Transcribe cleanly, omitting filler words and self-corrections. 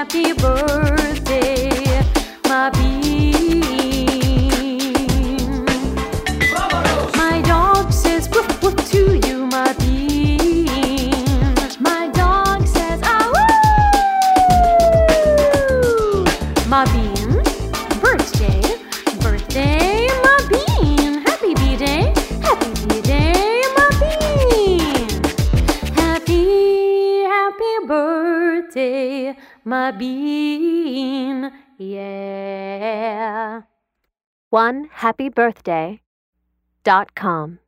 happy birthday, my bean. My dog says woof woof to you, my bean. My dog says ah woo. My bean, birthday, birthday, my bean. Happy B-Day, happy B-Day, my bean. Happy birthday, my bean, yeah. OneHappyBirthday.com